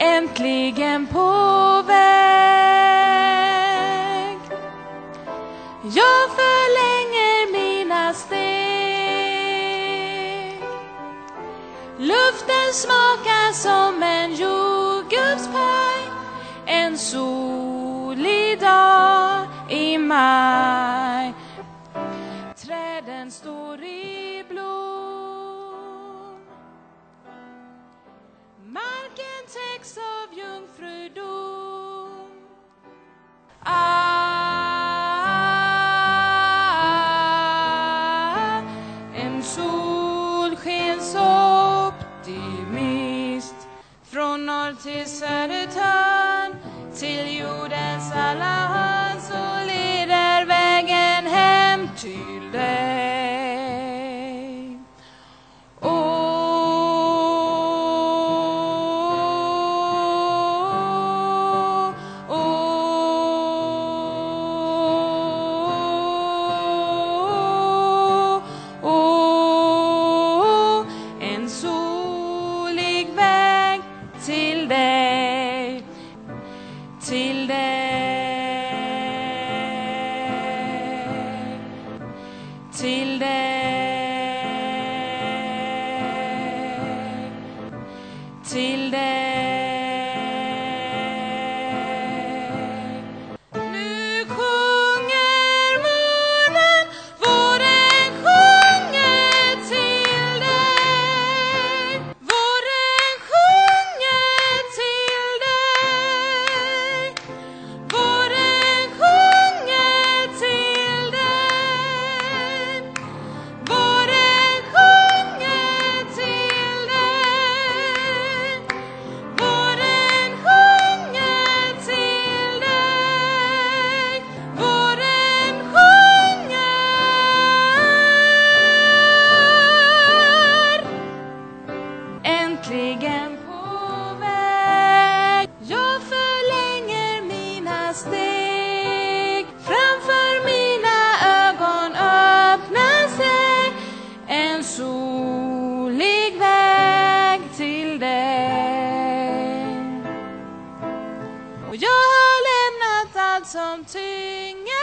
äntligen på väg. Jag förlänger mina steg. Luften smakar som en jordgubbspaj, en solig dag i maj. Träden står i blom, marken täcks av jungfrudom. En solskensoptimist, från norr till södertörn, till jordens alla hörn, så leder vägen hem till dig. En solig väg till dig, till dig, till dig, till dig. Nu sjunger månen, våren sjunger till dig. Våren sjunger till dig. Våren sjunger till dig. Våren sjunger till dig. Våren sjunger till dig. Våren sjunger. Äntligen på väg. Jag förlänger mina steg. Framför mina ögon öppnar sig en solig väg till dig. Och jag har lämnat allt som tynger.